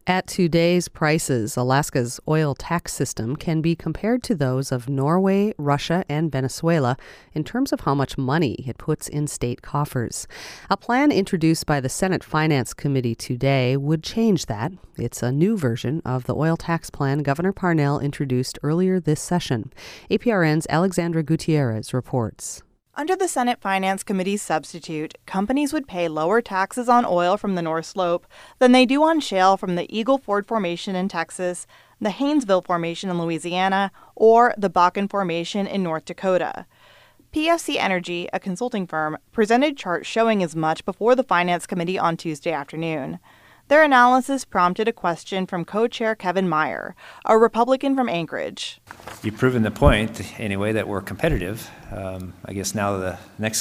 At today's prices, Alaska's oil tax system can be compared to those of Norway, Russia, and Venezuela in terms of how much money it puts in state coffers. A plan introduced by the Senate Finance Committee today would change that. It's a new version of the oil tax plan Governor Parnell introduced earlier this session. APRN's Alexandra Gutierrez reports. Under the Senate Finance Committee's substitute, companies would pay lower taxes on oil from the North Slope than they do on shale from the Eagle Ford Formation in Texas, the Haynesville Formation in Louisiana, or the Bakken Formation in North Dakota. PFC Energy, a consulting firm, presented charts showing as much before the Finance Committee on Tuesday afternoon. Their analysis prompted a question from co-chair Kevin Meyer, a Republican from Anchorage. You've proven the point, anyway, that we're competitive. I guess now the next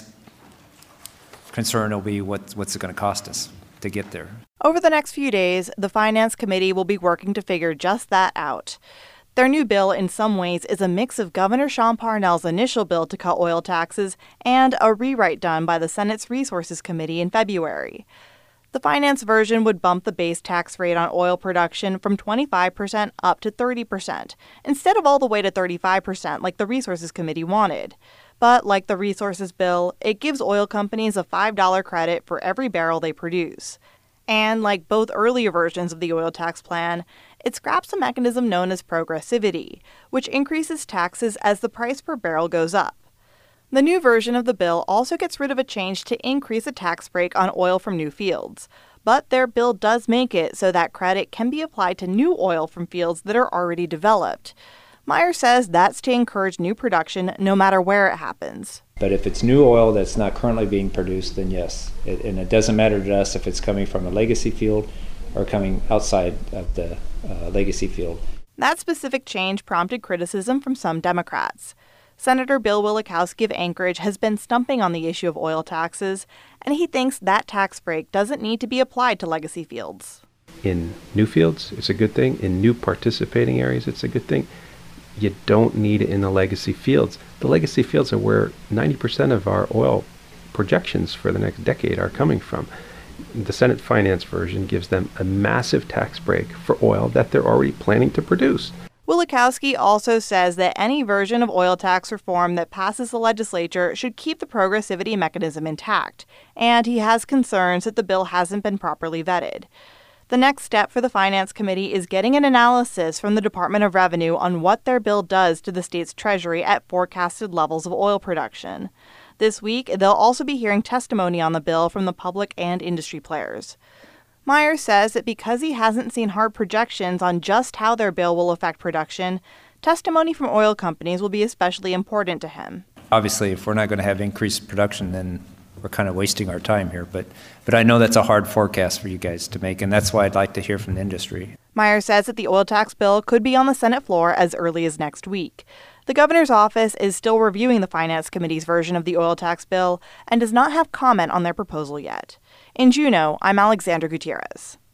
concern will be what's it going to cost us to get there. Over the next few days, the Finance Committee will be working to figure just that out. Their new bill, in some ways, is a mix of Governor Sean Parnell's initial bill to cut oil taxes and a rewrite done by the Senate's Resources Committee in February. The finance version would bump the base tax rate on oil production from 25% up to 30%, instead of all the way to 35% like the Resources Committee wanted. But like the Resources bill, it gives oil companies a $5 credit for every barrel they produce. And like both earlier versions of the oil tax plan, it scraps a mechanism known as progressivity, which increases taxes as the price per barrel goes up. The new version of the bill also gets rid of a change to increase a tax break on oil from new fields. But their bill does make it so that credit can be applied to new oil from fields that are already developed. Meyer says that's to encourage new production no matter where it happens. But if it's new oil that's not currently being produced, then yes. And it doesn't matter to us if it's coming from a legacy field or coming outside of the legacy field. That specific change prompted criticism from some Democrats. Senator Bill Wielechowski of Anchorage has been stumping on the issue of oil taxes, and he thinks that tax break doesn't need to be applied to legacy fields. In new fields, it's a good thing. In new participating areas, it's a good thing. You don't need it in the legacy fields. The legacy fields are where 90% of our oil projections for the next decade are coming from. The Senate Finance version gives them a massive tax break for oil that they're already planning to produce. Wielechowski also says that any version of oil tax reform that passes the legislature should keep the progressivity mechanism intact, and he has concerns that the bill hasn't been properly vetted. The next step for the Finance Committee is getting an analysis from the Department of Revenue on what their bill does to the state's treasury at forecasted levels of oil production. This week, they'll also be hearing testimony on the bill from the public and industry players. Meyer says that because he hasn't seen hard projections on just how their bill will affect production, testimony from oil companies will be especially important to him. Obviously, if we're not going to have increased production, then we're kind of wasting our time here. But I know that's a hard forecast for you guys to make, and that's why I'd like to hear from the industry. Meyer says that the oil tax bill could be on the Senate floor as early as next week. The governor's office is still reviewing the Finance Committee's version of the oil tax bill and does not have comment on their proposal yet. In Juneau, I'm Alexandra Gutierrez.